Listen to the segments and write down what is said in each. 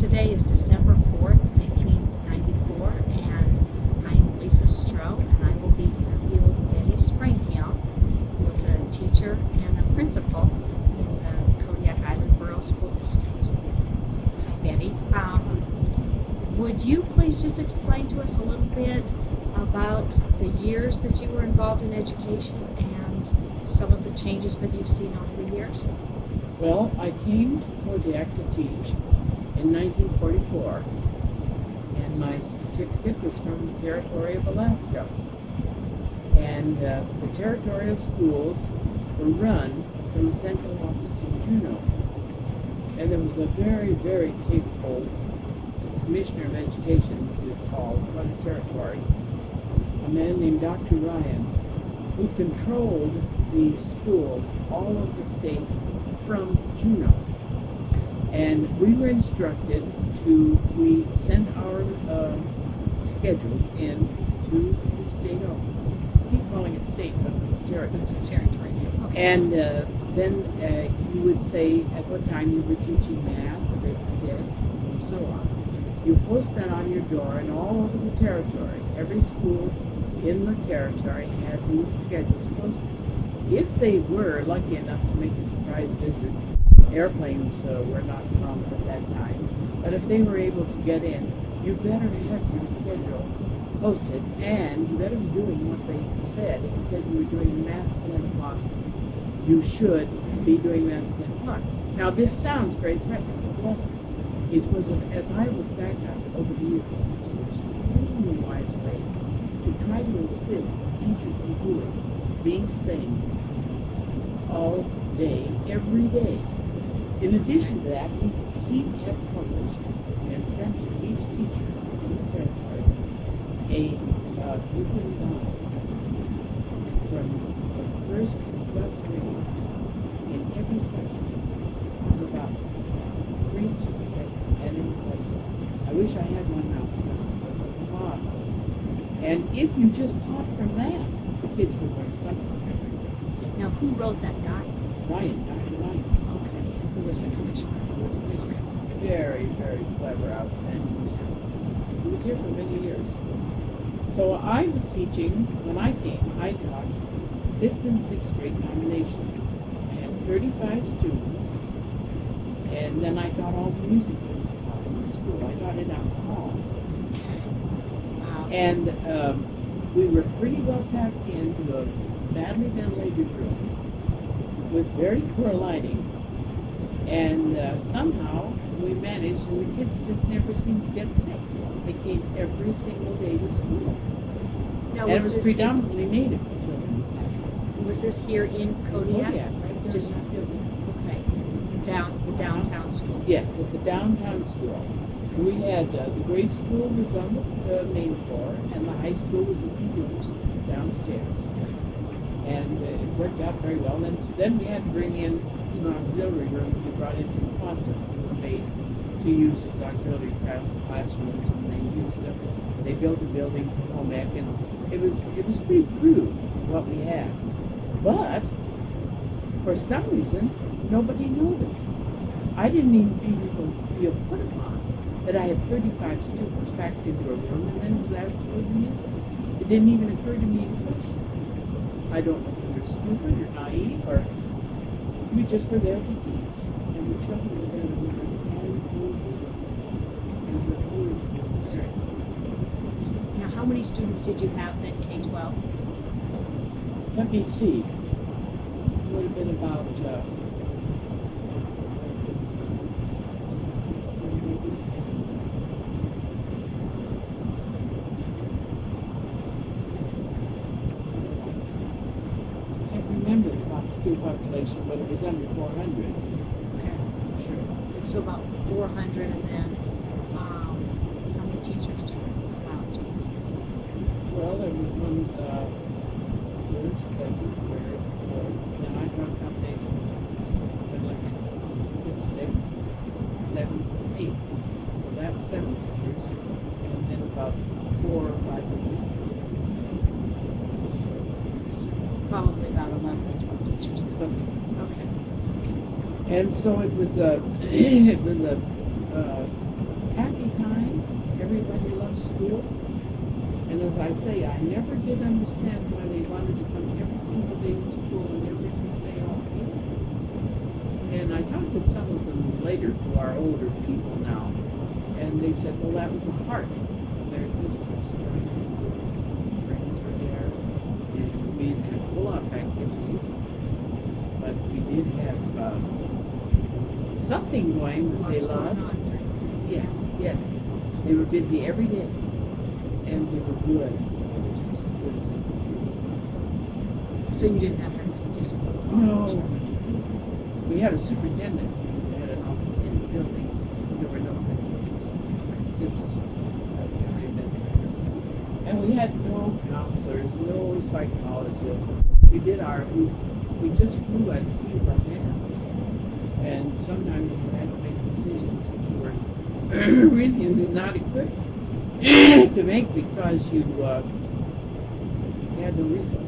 Today is December 4th, 1994, and I'm Lisa Stroh, and I will be interviewing Betty Springhill, who is a teacher and a principal in the Kodiak Island Borough School District. Hi, Betty. Would you please just explain to us a little bit about the years that you were involved in education and some of the changes that you've seen over the years? Well, I came to Kodiak to teach in 1944, and my certificate was from the Territory of Alaska. And the territorial schools were run from the central office in Juneau. And there was a very, very capable commissioner of education, he was called, for the territory, a man named Dr. Ryan, who controlled the schools all over the state from Juneau. And we were instructed we sent our schedules in to the state office. I keep calling it state, but it's territory. It's a territory. Okay. And then you would say at what time you were teaching math, arithmetic, and so on. You post that on your door, and all over the territory, every school in the territory had these schedules posted. If they were lucky enough to make a surprise visit, airplanes were not common at that time, but if they were able to get in, you better have your schedule posted, and you better be doing what they said. If you said you were doing math at 10 o'clock, you should be doing math at 10 o'clock. Now, this sounds very threatening, but it wasn't. It was, as I look back at it over the years, it was an extremely wise way to try to insist that teachers be doing these things all day, every day. In addition to that, he had published and sent to each teacher in the territory a weekly guide from the first to 12th grade in every section about Greek and English. I wish I had one now. Wow. And if you just taught from that, the kids would learn something. Now, who wrote that guide? Ryan, Dr. Ryan. Okay. Who was the commissioner? Okay. Very, very clever, outstanding. He was here for many years. So I was teaching, when I came, I taught 5th and 6th grade combination. I had 35 students, and then I taught all the music in the school. I taught it out in the hall. Wow. And we were pretty well packed into a badly ventilated room with very poor lighting. And somehow we managed, and the kids just never seemed to get sick. They came every single day to school. Now, And it was predominantly native children. Was this here in Kodiak? Kodiak, right there. Just, okay. The downtown school. Yes, at the downtown school. We had the grade school was on the main floor, and the high school was in the rooms downstairs. And it worked out very well. And then we had to bring in some auxiliary rooms. We brought in some quad space to use as auxiliary classrooms, and they used them. They built a building for home ec, and it was pretty crude what we had. But for some reason, nobody noticed. I didn't even feel put upon that I had 35 students packed into a room and then was asked to leave the music. It didn't even occur to me to question. I don't know if we were stupid or naive, or we just were there to teach. And the children were there to learn and Now, how many students did you have then, K-12? let me see. It would have been about I can't remember the school population, but it was under 400. Okay. Sure. So about 400, and then how many teachers do you have? Well, there was one first, second, third, fourth, then I brought combination, but like 5th, 6th, 7th, 8th. So that's 7 teachers, and then about 4 or 5 teachers. Probably about 11 or 12 teachers. Okay. Okay. And so it was a say, I never did understand why they wanted to come every single day to school and never to stay home. And I talked to some of them later who are older people now, and they said, well, that was a part of their existence. Friends were there, and we didn't have pull-off activities, but we did have something going that they loved. Yes, yes. They were busy every day, and they were good. So you didn't have any discipline? No. We had a superintendent. We had an office in the building. There were no just and we had no counselors, no psychologists. We did we just flew at the seat of our pants. And sometimes we had to make decisions that you were really not equipped to make because you had no resources.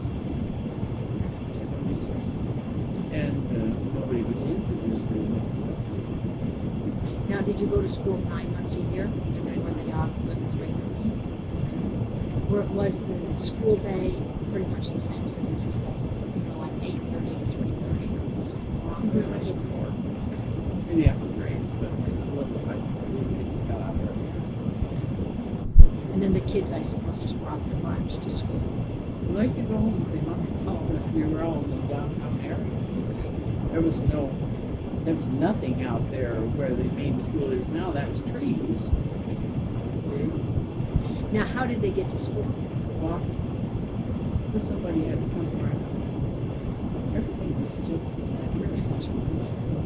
And nobody was into this really. Now, did you go to school 9 months a year, and then were they off with 3 months? Or was the school day pretty much the same as it is today? You know, like 8:30 to 3:30, or was it longer? In the upper grades, but a little bit got out earlier. And then the kids, I suppose, just brought their lunch to school. Well, they could go home if they wanted. We were all in the downtown area. There was nothing out there where the main school is now. That was trees. Now, how did they get to school? Walk. Somebody had to come around. Everything was just Really such a nice thing.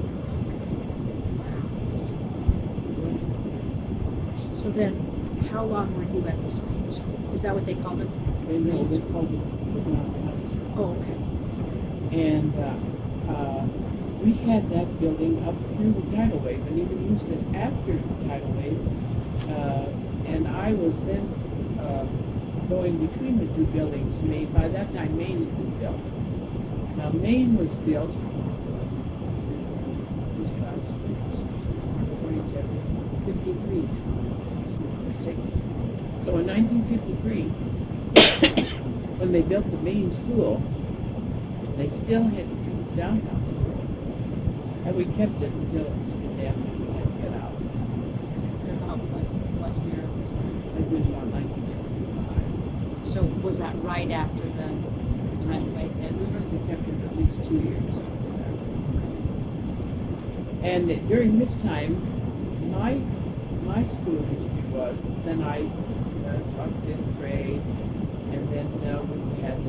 Wow. So then, how long were you at this main school? Is that what they called it? They called it the Mountain House. Oh, okay. And we had that building up through the tidal wave and even used it after the tidal wave. And I was then going between the two buildings. By that time, Maine had been built. Now, Maine was built 1953. So in 1953, when they built the Maine school, they still had to do the downtown school. And we kept it until it was condemned and we had to get out. About what year was that? It was about 1965. So was that right after the tidal wave And we then? must have kept it at least 2 years after that. And during this time, my school history was, then I taught 5th grade, and then we had,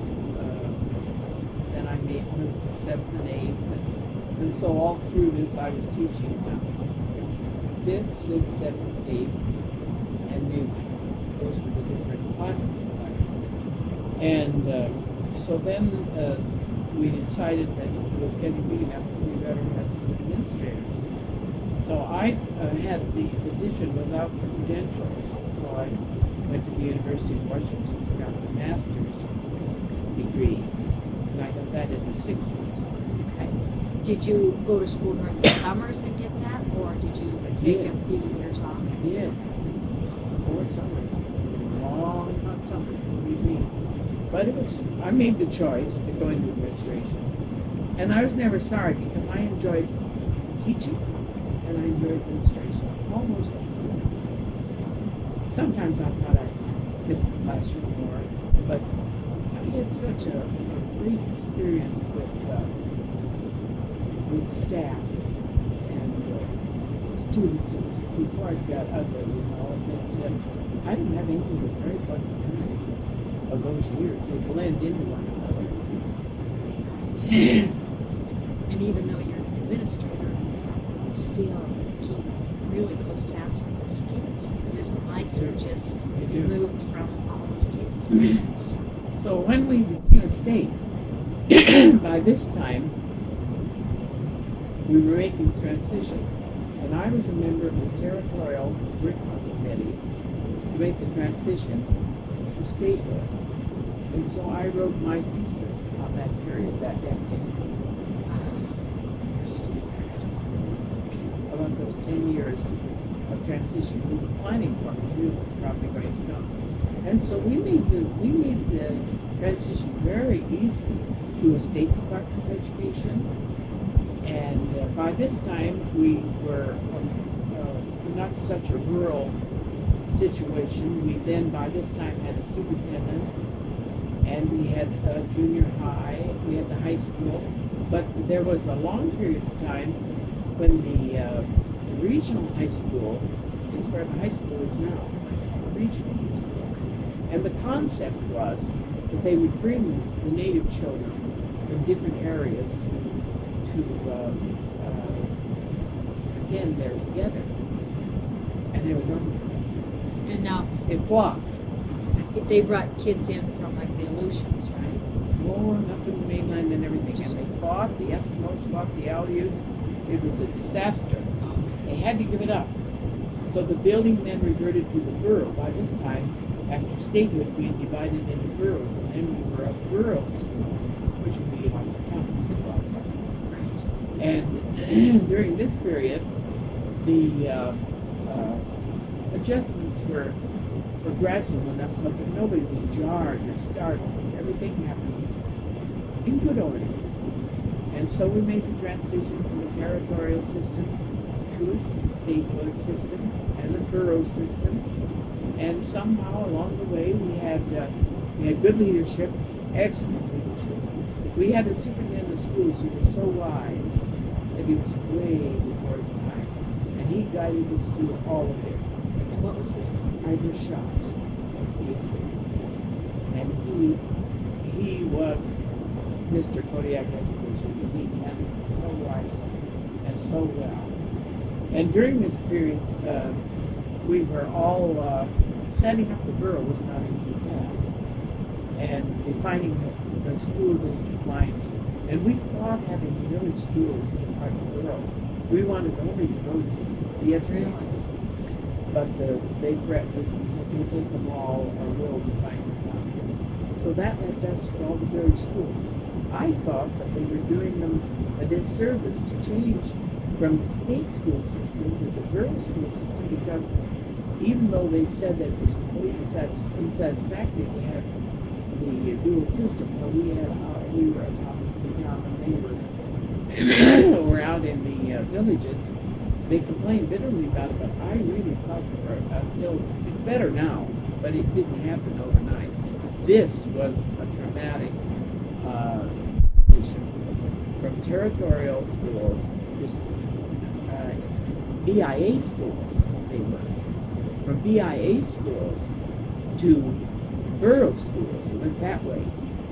then I moved to 7th and 8th, and so all through this I was teaching 5th, 6th, 7th, 8th, and music. Those were the different classes that I taught. And so then we decided that it was getting big enough that we better have some administrators. So I had the position without the credentials. So I went to the University of Washington and got the master's degree. And I got that in the 60s. Okay. Did you go to school during the summers and get that, or did you take a few years off? I did. 4 summers. Long hot summers, believe me. But I made the choice to go into administration. And I was never sorry because I enjoyed teaching and I enjoyed administration. Almost equally. Sometimes I thought I missed the classroom more, but I had such a great experience with staff and students. Before I got ugly, that I didn't have anything but very pleasant times of those years. They blend into one another. And even though you're an administrator, you still keep really close tabs with those kids. It isn't like you're just removed from all those kids. So when we became a state, by this time, we were making transition. And I was a member of the territorial curriculum committee to make the transition to statehood. And so I wrote my thesis on that period, that decade. It's just About those 10 years of transition. We were planning for it, we were probably going to come. And so we made the transition very easy to a State Department of Education. And by this time, we were not such a rural situation. We then, by this time, had a superintendent, and we had a junior high, we had the high school. But there was a long period of time when the regional high school is where the high school is now, the regional high school. And the concept was that they would bring the native children from different areas to again, they're together. And they were going. And now It flocked. they brought kids in from like the Aleutians, right? Rolling up in the mainland and everything. And they fought, the Eskimos fought the Aleuts. It was a disaster. They had to give it up. So the building then reverted to the borough. By this time, after statehood, we had divided into boroughs, and then we were a borough school, which would be like the county school. And during this period, the adjustments were gradual enough so that nobody was jarred or startled. Everything happened in good order. And so we made the transition from a territorial system to a statehood system and a borough system. And somehow along the way we had good leadership, excellent leadership. We had a superintendent of schools who was so wise that he was way before his time. And he guided us through all of this. And what was his name? Ivor Schott. And he was Mr. Kodiak Education. He handled it so wisely and so well. And during this period, we were all setting up the borough was not an easy task, and defining the school district lines. And we thought having village schools as a part of the borough. We wanted only the road system, the education. But they threatened us and said, "You take them all, or we'll define the boundaries." So that left us with all the village schools. I thought that they were doing them a disservice to change from the state school system to the borough school system, because even though they said that it was completely unsatisfactory to have the dual system, so we were at top of the town and they were out in the villages. They complained bitterly about it, but I really thought until it's better now, but it didn't happen overnight. This was a dramatic transition from territorial schools to BIA schools. They were from BIA schools to borough schools. It went that way.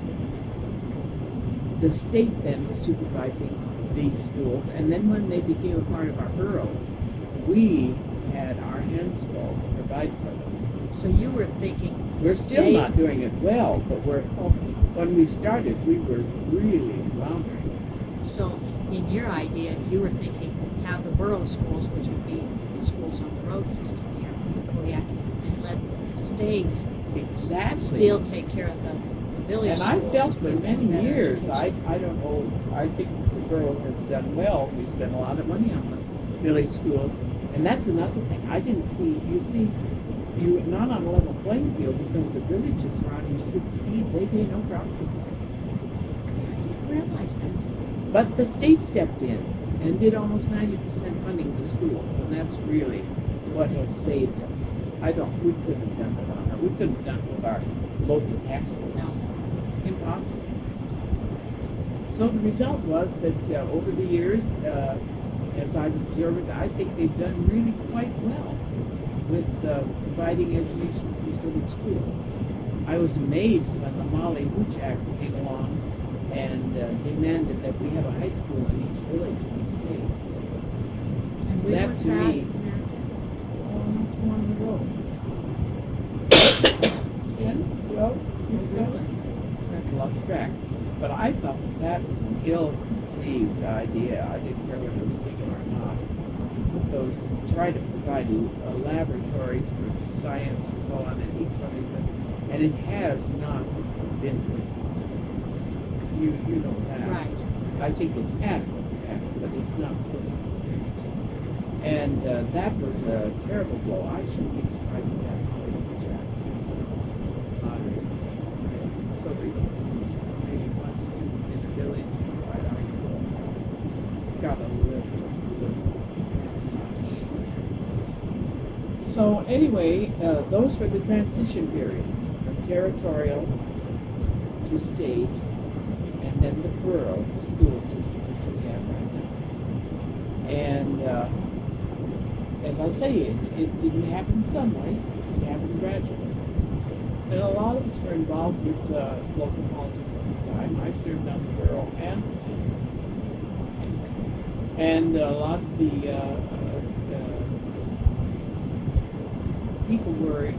The state then was supervising these schools, and then when they became a part of our borough, we had our hands full to provide for them. So you were thinking We're still not doing it well, but when we started, we were really floundering. So in your idea, you were thinking have the borough schools, which would be the schools on the road system here, the Kodiak, and let the states Exactly. still take care of the village And schools. I felt to for give them many better years, education. I don't know, I think the borough has done well. We spent a lot of money on the village schools. And that's another thing. I didn't see, you're not on a level playing field because the villages surrounding you, they pay no property tax. I didn't realize that. But the state stepped in and did almost 90% funding the schools, and that's really what has saved us. We couldn't have done it on our, we couldn't have done it with our local tax rolls. No. Impossible. So the result was that over the years, as I've observed, I think they've done really quite well with providing education to these village schools. I was amazed when the Molly Hooch Act came along and demanded that we have a high school in each village in each state. And when That was to that me- enacted? Not too long ago. 10, 12 years ago? I lost track. But I thought that was an ill-conceived idea. I didn't care whether it was legal or not. Try to provide laboratories for science and so on in each one of them. And it has not been good. You know that. Right. I think it's adequate, but it's not good. And that was a terrible blow. I shouldn't be surprised if that So anyway, those were the transition periods from territorial to state, and then the borough school system that we have right now. And as I say, it didn't happen suddenly; it happened gradually. And a lot of us were involved with local politics at the time. I served on the borough and the city. And a lot of the people were,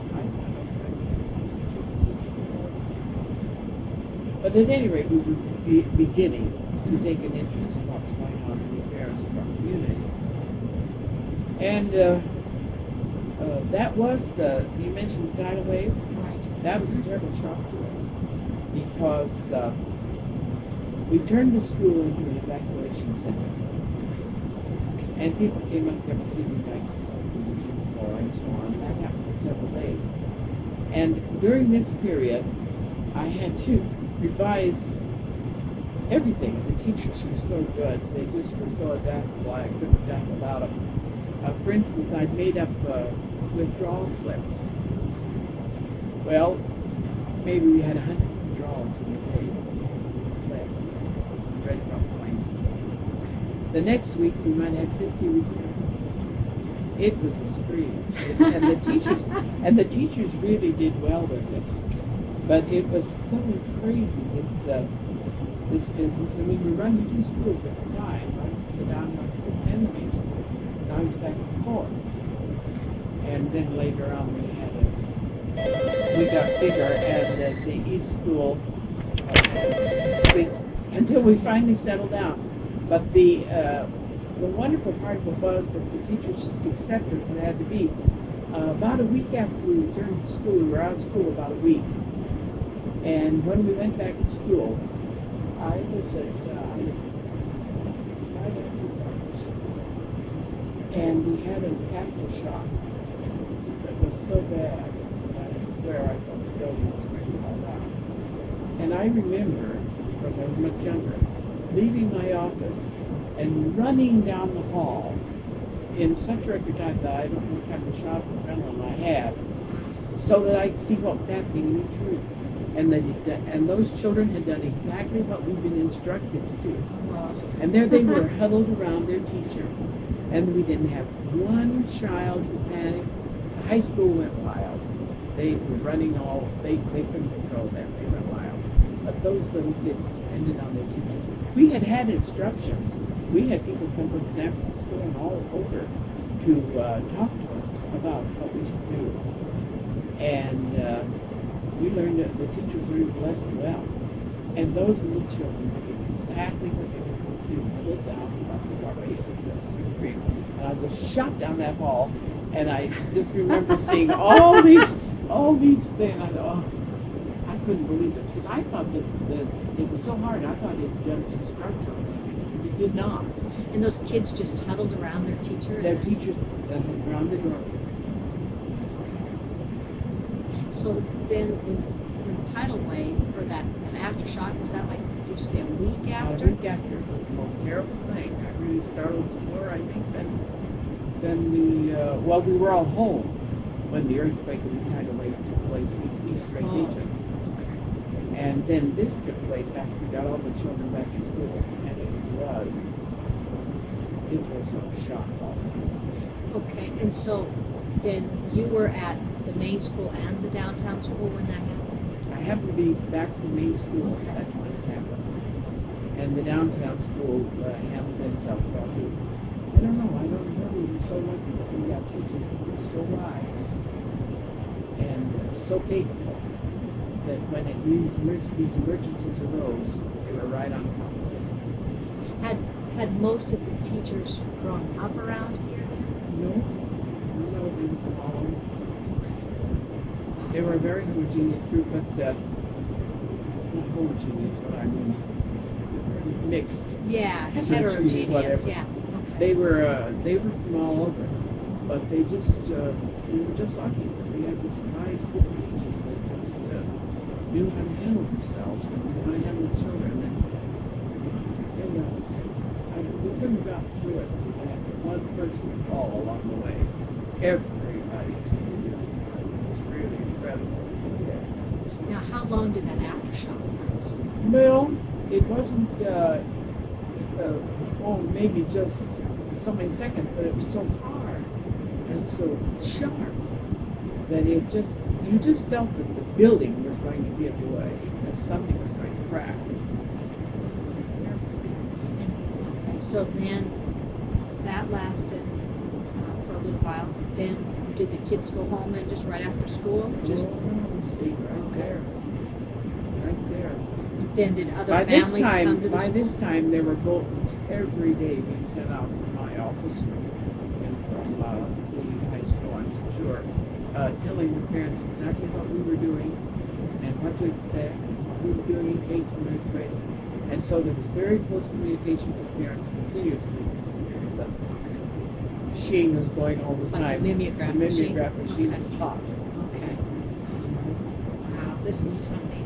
but at any rate, we were beginning to take an interest in what was going on in the affairs of our community. And that was, you mentioned the tidal wave. That was a terrible shock to us because we turned the school into an evacuation center. And people came up there with sleeping bags on the gym floor and so on. That happened for several days. And during this period, I had to revise everything. The teachers were so good. They just were so adaptable. I couldn't have done without them. For instance, I'd made up withdrawal slips. Well, maybe we had 100 withdrawals in a day. Red Cross claims. The next week we might have 50 returns. It was a scream, and the teachers really did well with it. But it was so crazy this business. I mean, we were running two schools at the time. I was the downtown school and the main school. And I was back and forth. And then later on we got bigger, and the East School, until we finally settled down. But the wonderful part of it was that the teachers just accepted what it had to be. About a week after we returned to school, we were out of school about a week. And when we went back to school, I was and we had an aftershock that was so bad. Where I thought the building was going to fall down. And I remember, because I was much younger, leaving my office and running down the hall in such record time that I don't know what kind of shock of adrenaline I had, so that I could see what was happening in each room. And those children had done exactly what we'd been instructed to do. And there they were, huddled around their teacher. And we didn't have one child who panicked. The high school went wild. They were running they couldn't control them. They went wild. But those little kids depended on their teachers. We had instructions. We had people come from San Francisco and all over to talk to us about what we should do. And we learned that the teachers learned the lesson well. And those little children did exactly what they were supposed to do. Pulled down the Broadway and scream. And I was shot down that hall, and I just remember seeing all these things. I thought, I couldn't believe it, because I thought that it was so hard. I thought it had done some structural damage. It did not. And those kids just huddled around their teacher? Their teachers around the door. So then, when the tidal wave, or that aftershock, was that like, did you say a week after? A week after. It was the most terrible thing. I really startled us more, I think, than we were all home when the earthquake and the tidal wave took place in East Lake Region. And then this took place after we got all the children back to school, and it was a shock. Okay, and so then you were at the main school and the downtown school when that happened? I happened to be back to the main school at that when it happened. And the downtown school handled themselves well too. I don't know, we were so lucky that we got teachers who were so wise and so capable that when these emergencies arose, they were right on top of it. Had most of the teachers grown up around here? No, they were from all over. They were a very homogeneous group, but not homogeneous, but I mean mixed. Yeah, heterogeneous. Yeah. Okay. They were from all over, but we were just lucky. We had this nice group of teachers that just knew how to handle themselves and knew how to handle the children. And we couldn't have gotten through it if we had one person fall along the way. Everybody long did that aftershock last? Well, it wasn't, maybe just so many seconds, but it was so hard and so sharp that you just felt that the building was going to give way, that something was going to crack. Okay, so then that lasted for a little while. Then did the kids go home then just right after school? Just See, right there. Right there. then did other families come to the By school? this time, there were bulletins every day being sent out from my office and from the high school, I'm sure, telling the parents exactly what we were doing and what to expect, and what we were doing in case we were afraid. And so there was very close communication with parents continuously. The machine was going all the Like time. the mimeograph The machine? mimeograph machine Okay. was hot. Okay. Wow, this is something.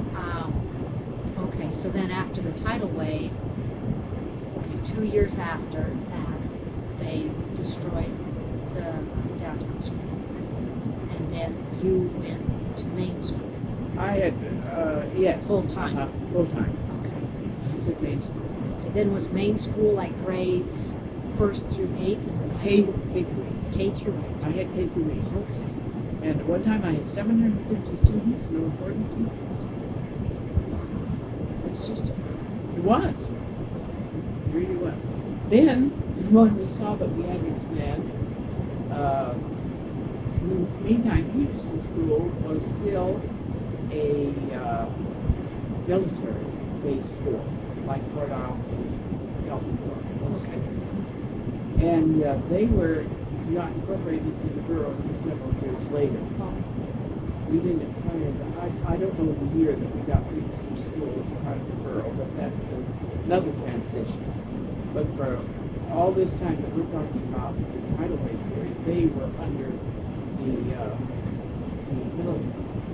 Okay, so then after the tidal wave, okay, 2 years after that, they destroyed the downtown school. And then you went to Main School. I had, yes. Full time? Full time. Okay. She was at Main School. Okay, then was Main School like grades 1st through 8th and then high K school? through 8. K through 8. I had K through 8. Okay. And at one time I had 750 students, no important students. It's just It was. It really was. Then, when we saw that we had to expand, meantime, Peterson School was still a military-based school, like Fort Austin, Elmore. Okay. And they were not incorporated into the borough until several years later. We didn't acquire I don't know the year that we got Peterson School as part of the borough, but that's another transition. But for all this time that we're talking about, the tidal wave period, they were under the military.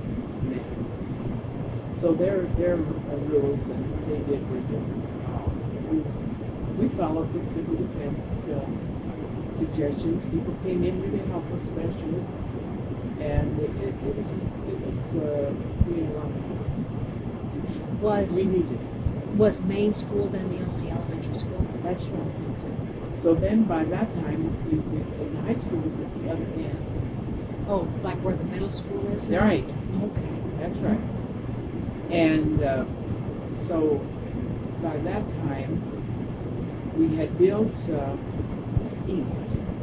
So their rules and what they did were different. We followed the civil defense suggestions. People came in here to help us, specialists, and it was being a lot of fun. We needed it. Was Main School then the only elementary school? That's right. So then by that time, the high school was at the other end. Oh, like where the middle school is now? Right. Okay. That's right. And so by that time, we had built East.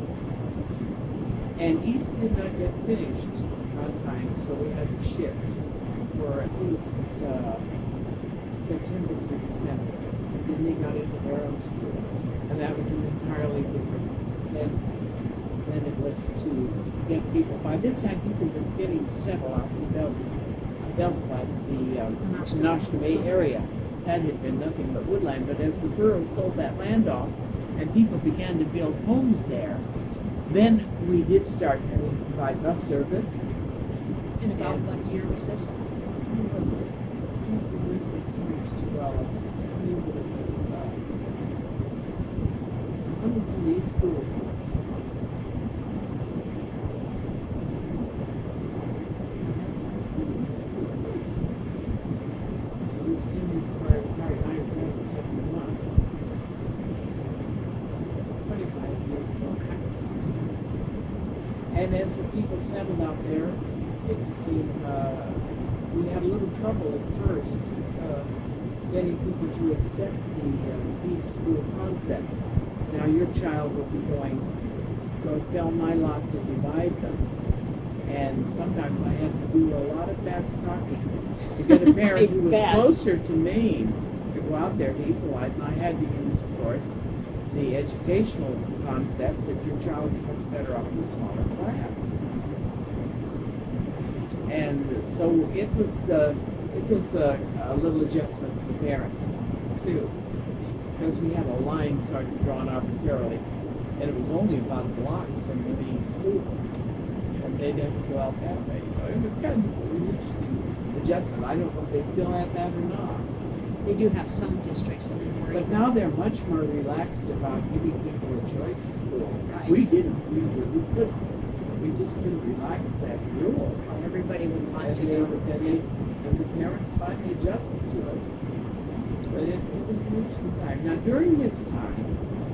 And East did not get finished on time, so we had to shift for at least September to December. And then they got into their own school. And that was an entirely different than it was to get people. By this time, people were getting to settle out in Belfast, the Noshka Bay area. That had been nothing but woodland, but as the borough sold that land off and people began to build homes there, then we did start to provide bus service. And about what year was this? And as the people settled out there, it became, we had a little trouble at first getting people to accept the East School concept. Now your child will be going, so it fell my lot to divide them. And sometimes I had to do a lot of fast talking to get a parent who was closer to Maine to go out there to equalize. And I had to use, of course, the educational concept that your child is much better off in a smaller class. And so it was a little adjustment for the parents too, because we had a line sort of drawn arbitrarily, and it was only about a block from the main school, and they didn't go out that way. So it was kind of an interesting adjustment. I don't know if they still have that or not. They do have some districts in the But now they're much more relaxed about giving people a choice in school. Right. We didn't. We couldn't. we just couldn't relax that rule. Everybody would want And to they go. would, and the parents finally adjusted to it. But it was an interesting time. Now, during this time,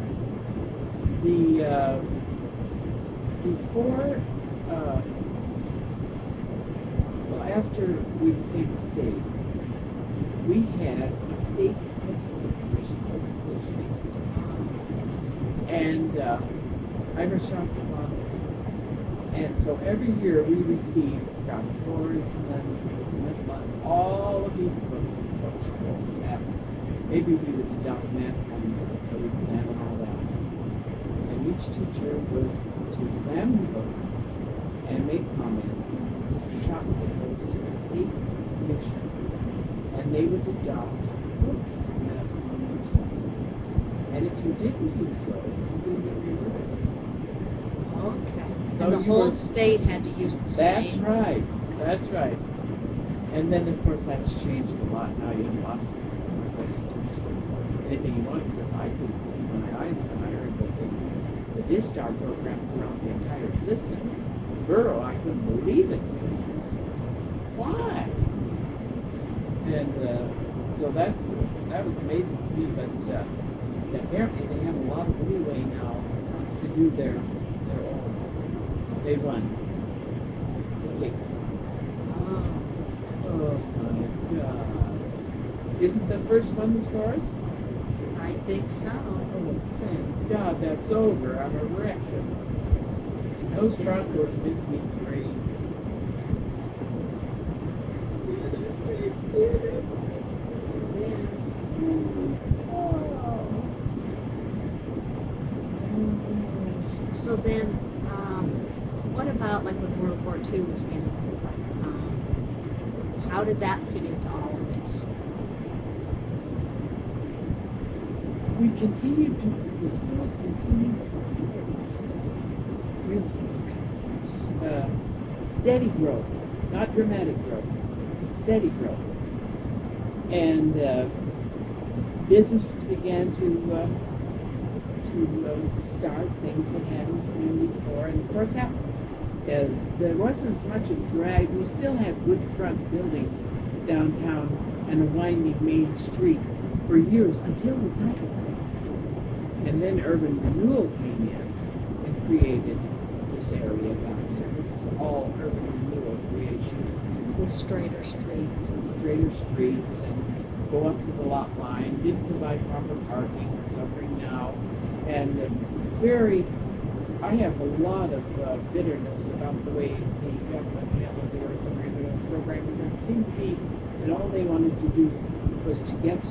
after we became a state, we had a state textbook commission, and Irish Shop was on it. And so every year we received Scott Torres and all of these books. Maybe we would adopt math one year, so we examine all that. And each teacher was to examine the book and make comments, shop it goes to the state commission, and they would adopt books from that commission. And if you didn't do so, you didn't get rewarded. Okay. So And the you whole were- state had to use the That's same. right. That's right. And then, of course, that's changed a lot. Now you have lots of places to do anything you want. Because I could, when I heard that the DISTAR program throughout the entire system, borough, I couldn't believe it. Why? And so that was amazing to me. But apparently they have a lot of leeway now to do their own. They run. Okay. Oh my God. Isn't the first one the stars? I think so. Oh, thank God that's over. I'm a wreck. Those Broncos make me crazy. So then, what about like when World War II was ending? How did that fit into all of this? We continued to, the schools continued to steady growth, not dramatic growth, steady growth. And businesses began to start things that hadn't been before. And of course, there wasn't as much of drag. We still had good front buildings downtown and a winding main street for years until the title. And then urban renewal came in and created this area down here. This is all urban renewal creation. With straighter streets. Straighter streets and go up to the lot line, didn't provide proper parking, suffering now. And I have a lot of bitterness about the way the government handled the urban renewal program. Because it seemed to be that all they wanted to do was to get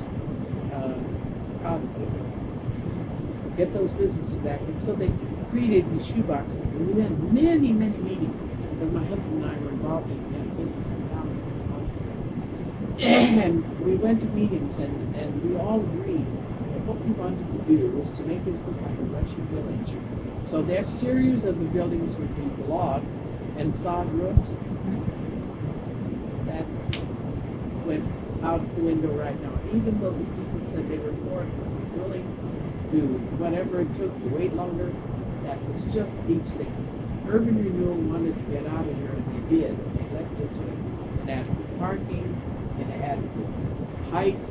get those businesses back. And so they created these shoeboxes. And we had many, many meetings because my husband and I were involved in business in town. And we went to meetings and we all agreed that what we wanted to do was to make this look like a Russian village. So the exteriors of the buildings would be logs and sod roofs. That went out the window right now. Even though the people said they were for it, willing to whatever it took to wait longer, that was just deep sinking. Urban renewal wanted to get out of here, and they did. They left this way. It added parking, it added height,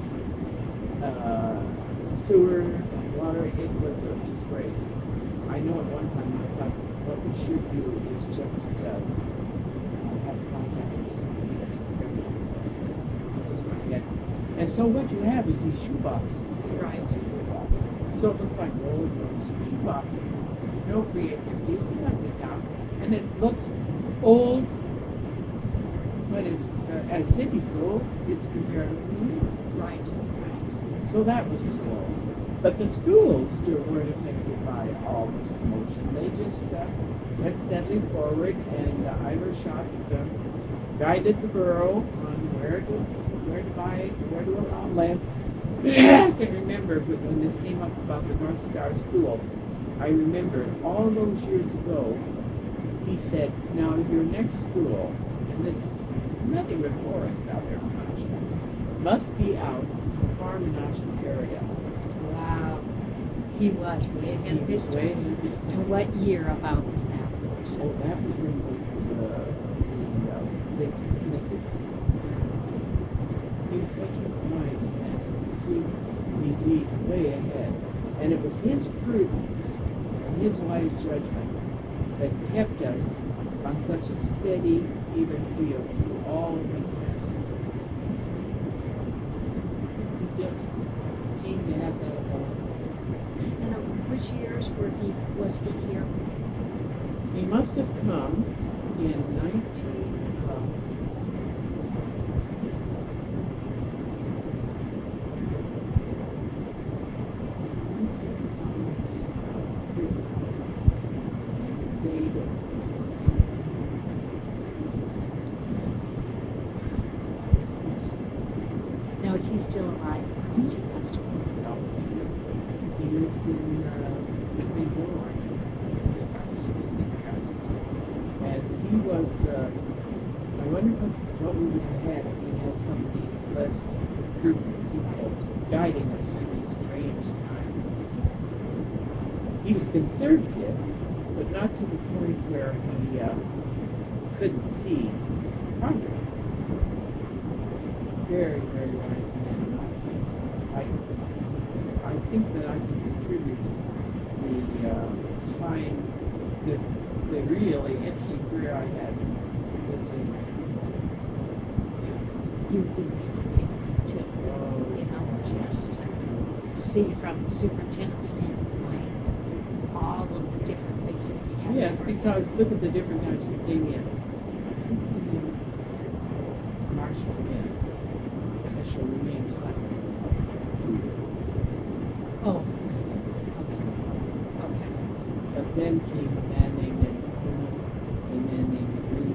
sewer, water. It was a disgrace. I know at one time I thought what we should do is just have contact with the government. And so what you have is these shoeboxes. Right. So it looks like rolled shoeboxes. No creativity. It's nothing down. And it looks old, but it's as cities go, it's comparatively new. Right. So that was cool. But the schools weren't affected by all this commotion. They just went steadily forward, and Ira Schott guided the borough on where to buy, where to allow land. I can remember when this came up about the North Star School. I remember all those years ago, he said, now your next school, and this is nothing but forest out there much, must be out in the farm and national area. Wow. He was way ahead of his time. And what year about was that? said, Oh, that was in the late 60s. He was such a wise man. He's way ahead. And it was his prudence and his wise judgment that kept us on such a steady, even keel through all of these matters. He just seemed to have that ability. and which years was he here? He must have come in 19... Now, is he still alive? Or is he passed away? He lives in Vancouver. And he was, I wonder what we would have had if we had some of these less prudent people guiding us through these strange times. He was conservative, but not to the point where he couldn't see progress. Very, very wise man. I think that I can contribute the time, the really interesting career I had was in. You've been able to, just see from the superintendent's standpoint all of the different things that he had. Yes, because look at the different times he came in. Marshall in. I shall remain silent. Oh, okay. But then came a man named Plymouth, a man named Green,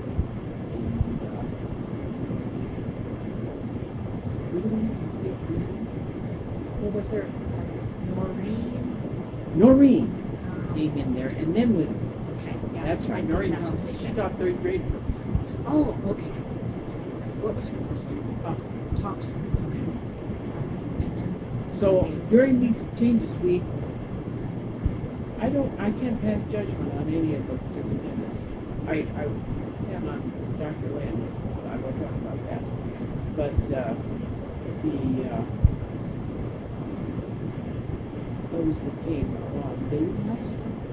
and Well, was there Maureen? Noreen came in there, and then with Okay, yeah. that's right, Noreen. That's what they She said. taught third grade for me. Oh, okay. What was her last name? Thompson. Okay. And then So during these changes, I can't pass judgment on any of those superintendents. I am on Dr. Landis. I will talk about that. But those that came along, they were nice.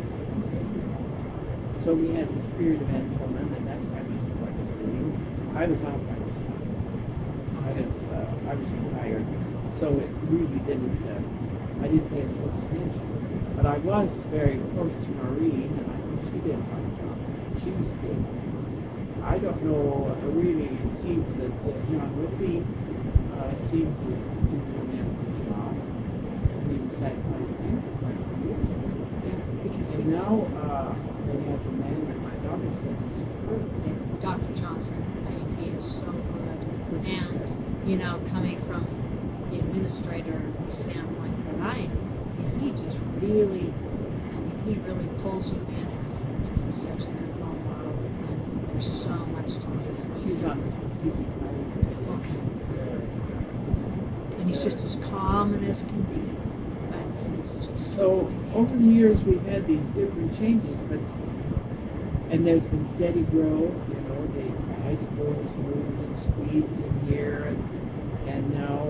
So we had this period of Ann Pullman, and that's why I was out by this time. I was retired, so it really didn't. I didn't pay as close attention. But I was very close to Maureen, and I think she did a fine job. She was good. I don't know, really, it seems that John Whitby seemed to do an excellent job. And he was satisfied with him for quite a few years. yeah, because And now they have the man that my daughter says is superb. Dr. Johnson, I mean, he is so good. And, coming from the administrator standpoint that I am, he just really, he really pulls you in, and he's such a good role model. And there's so much to learn. She's on the Okay. And he's just as common as can be. But he's just So over the years we've had these different changes, and there's been steady growth. The high schools moved and squeezed in here, and now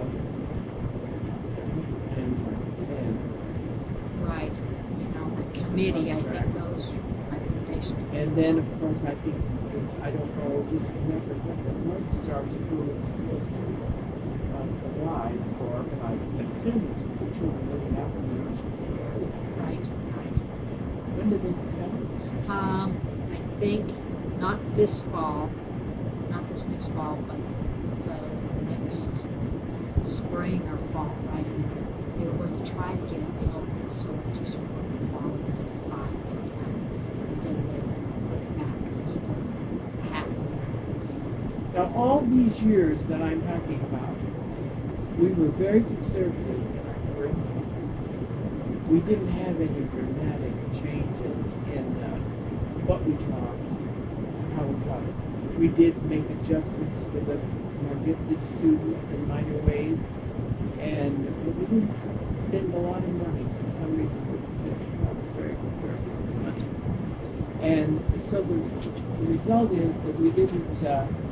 right. The committee, I think those recommendations. and then of course I think I don't know just remember what the North Star School is supposed to provide for, but I assume it's for children living out in the university area. Right. When did they come? I think not this fall, not this next fall, but the next spring or fall, right? They were going to try to get it built so just for the fall of 95 anytime. And then they put it back either happened. Now all these years that I'm talking about, we were very conservative in our curriculum. We didn't have any dramatic changes in what we taught, how we taught it. We did make adjustments for the more gifted students in minor ways, and we didn't spend a lot of money. For some reason, we was very conservative with money. And so the result is that we didn't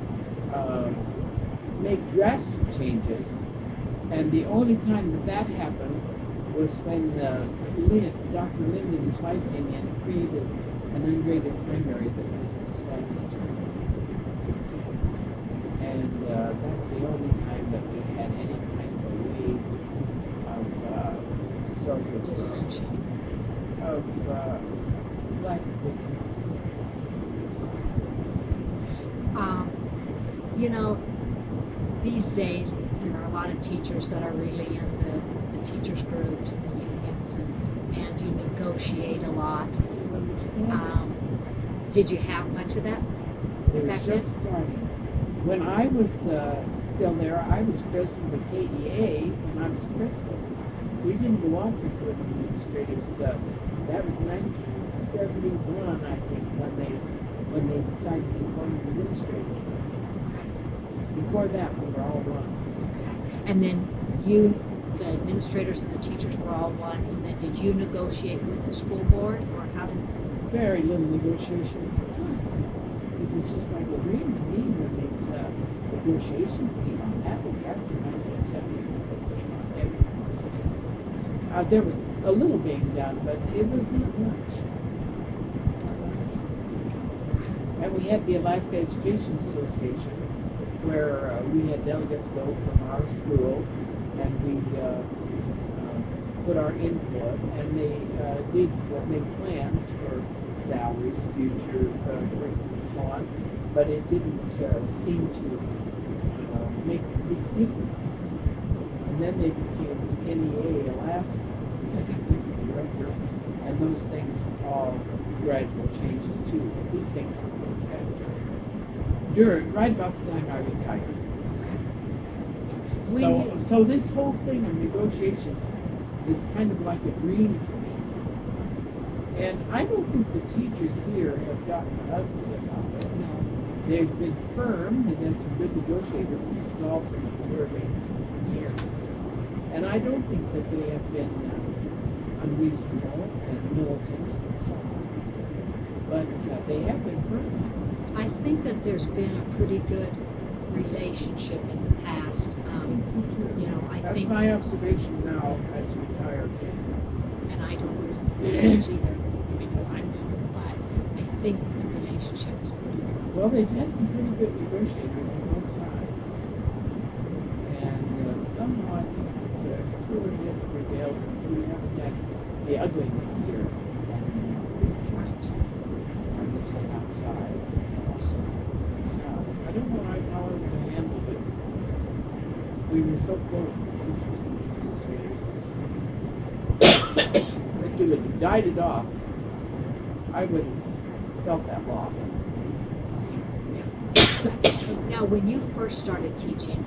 make drastic changes. And the only time that happened was when Dr. Lind and his wife came in and created an ungraded primary that was a disaster. And that's the only time that we had any kind of a wave of sort of Dissension. of lack of fixing. You know, these days there are a lot of teachers that are really in the teachers groups and the unions, and you negotiate a lot. Did you have much of that It was back just then? starting. When I was still there, I was president of KDA when I was president. We didn't go on for good administrative stuff. That was 1971, I think, when they decided to form administrators. Before that, we were all one. And then you, the administrators and the teachers were all one, and then did you negotiate with the school board, or how did? Very little negotiations. It was just like a dream to me when these negotiations came on. That was after 1970. There was a little being done, but it was not much. And we had the Alaska Education Association, where we had delegates go from our school, and we put our input, and they did make plans for salaries, future, and so on, but it didn't seem to make a big difference. And then they became NEA Alaska, director, and those things all gradual changes too. But these things right about the time I retired. So this whole thing of negotiations is kind of like a dream for me. And I don't think the teachers here have gotten ugly about it. No. They've been firm, and then some good negotiators. This is all from observing here. And I don't think that they have been unreasonable and militant and so on. But they have been firm. I think that there's been a pretty good relationship in the past. You know, That's my observation now as retired. And I don't really much either because I'm young, but I think the relationship is pretty good. Well, they've had some pretty good negotiators on both sides. And somewhat cooler heads prevailed because we haven't had the ugliness here. Right. On the outside. So, I don't know how I would have handled it. We were so close to teachers and administrators. If you had died it off, I would have felt that loss. So, now, when you first started teaching,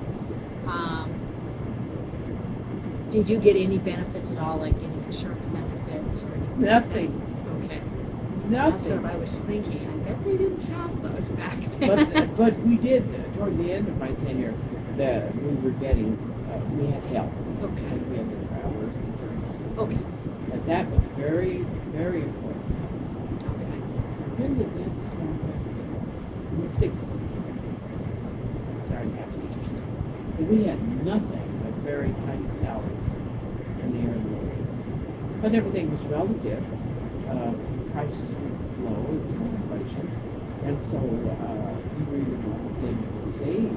did you get any benefits at all, like any insurance benefits or anything? Nothing. Okay. Nothing. That's what I was thinking. I bet they didn't have those back then. But we did, toward the end of my tenure, that we were getting, we had help. Okay. And we had the travelers and so on. Okay. And that was very, very important. Okay. When did this start? In the 60s. Started That's happening. interesting. And we had nothing but very tiny salaries in the early days. But everything was relative. Prices were low, there was no inflation. And so you really wanted to save.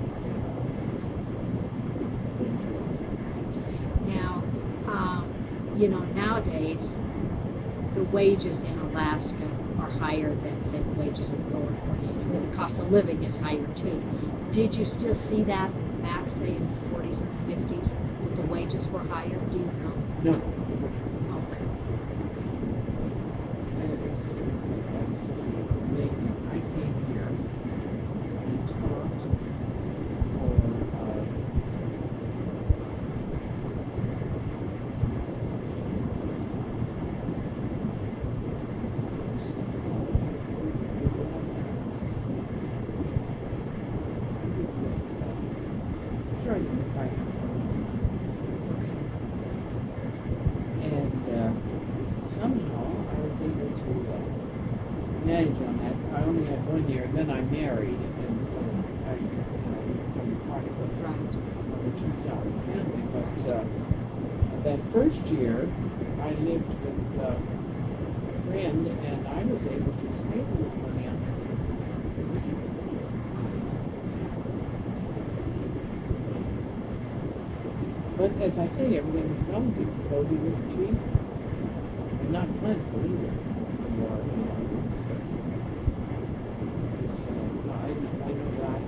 Now, you know, nowadays, the wages in Alaska are higher than, say, the wages in Lower 48. And the cost of living is higher, too. Did you still see that back, say, in the 40s and 50s, that the wages were higher? Do you know? No. Okay. And it's amazing. I came here and taught for sure, I didn't find it. And only had 1 year, and then I married, and I became part of the Right. 2000 family. But that first year, I lived with a friend, and I was able to save a little money on it. But as I say, everything was relative. Clothing was cheap, and not plentiful either. I know that.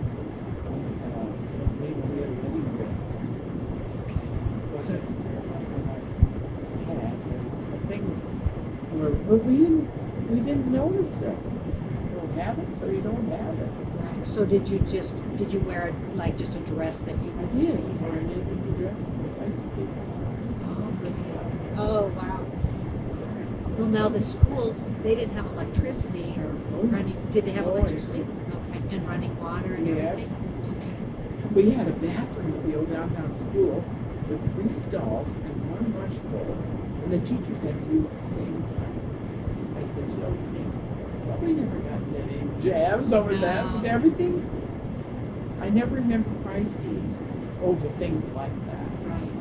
Maybe we had a wedding dress. But So- that's what I had. And the things were, but we didn't notice it. You don't have it, so you don't have it. Right. So did you wear like just a dress that you? I did, or an infantry dress. Oh, wow. Well, now the schools, they didn't have electricity or running, did they have Oh, electricity? Okay, and running water and Yeah. everything? Okay. We had a bathroom field downtown school with 3 stalls and 1 wash bowl, and the teachers had to use the same time. I said, so, but we never got any jabs over that No. and everything. I never remember crises over things like that. Right.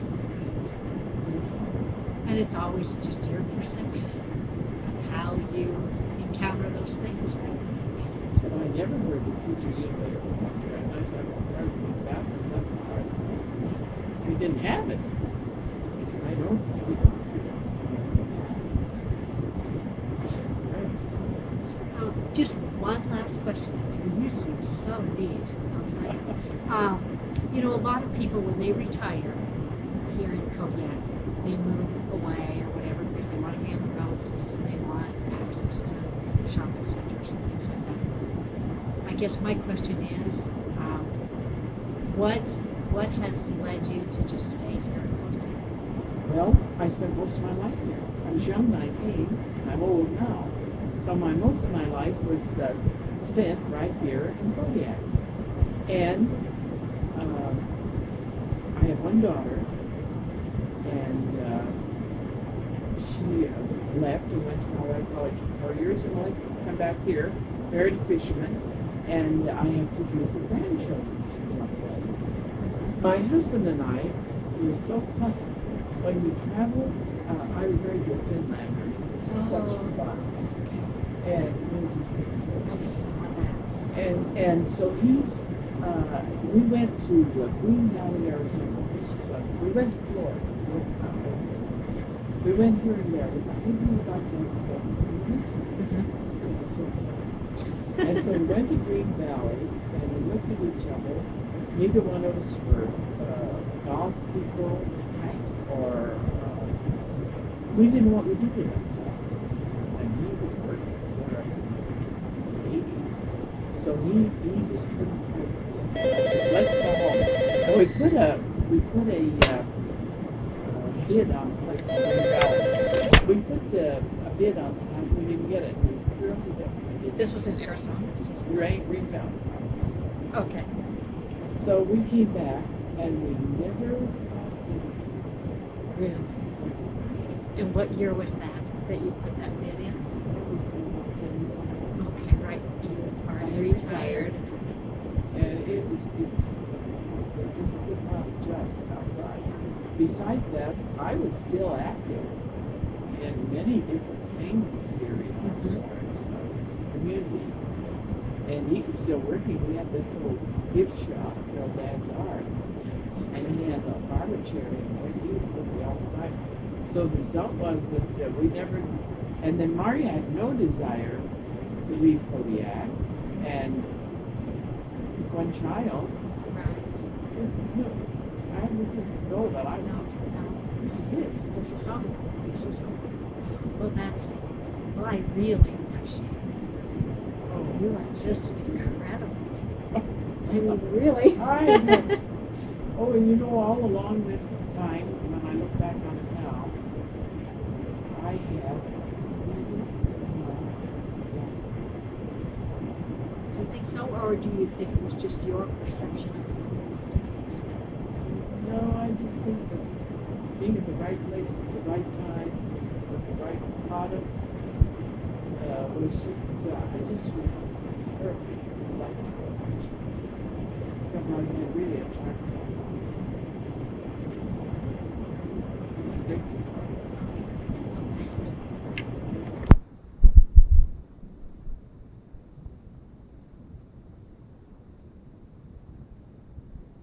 And it's always just your perception of how you encounter those things, right? But I never heard the teacher use it. And I said, well, there's the bathroom, that's the hard thing. We didn't have it. I don't see it. Just one last question. You seem so neat. You know, a lot of people, when they retire here in Kodiak, they move away or whatever because they want to be on the road system. They want access to shopping centers and things like that. I guess my question is, what has led you to just stay here in Kodiak? Well, I spent most of my life here. I was young when I came, and I'm old now. So most of my life was spent right here in Kodiak. And I have one daughter, and she left and went to Colorado College for 4 years, and I come back here, married a fisherman, and I have to deal with grandchildren. My husband and I were so pleasant. When we traveled, I was very good Finlander. Such fun. And I saw that. and so we went to Green Valley, Arizona. We went to Florida. We went here and there. We thought maybe we'd like to go. And so we went to Green Valley, and we looked at each other. Neither one of us were golf people, Right. or we didn't know what we did with ourselves. And he was working for the 80s. So he just couldn't let's go home. And we put a bid on the place in Green Valley. We put a bid on the house, we didn't get it. We really didn't. This was in Arizona, did you say? Green Valley. Okay. So we came back, and we never Really? And what year was that you put that bid in? Okay, right. You are retired. And it just could not just outside. Besides that, I was still active in many different things here in our community. And he was still working. We had this little gift shop, Dad's Art. And he had a barber chair in there. He was with me all the time. So the result was that we never, and then Maria had no desire to leave Kodiak, and one child, Right. I didn't know that I No, no. This is home. This is home. Well, I really appreciate it. Oh, You are just incredible. I mean, really. Oh, and all along this time, when I look back on it now, I have Do you think so, or do you think it was just your perception of it? no, I just think that being at the right place at the right time, with the right product, was just, I just was perfect. Like, somehow you had really a part.